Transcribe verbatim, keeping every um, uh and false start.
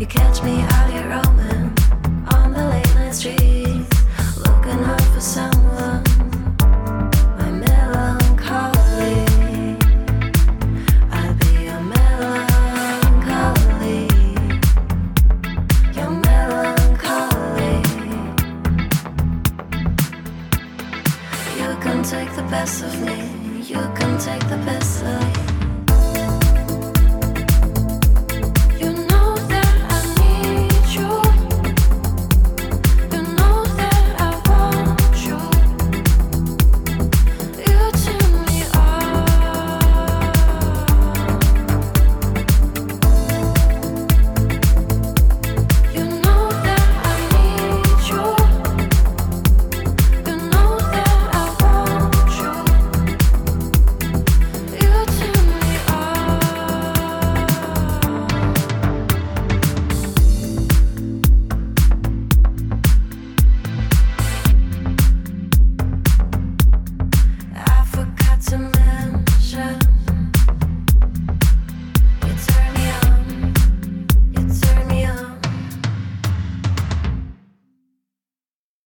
You catch me out here roaming on the late night streets, looking out for someone. My melancholy, I'd be your melancholy, your melancholy. You can take the best of me, you can take the best of me.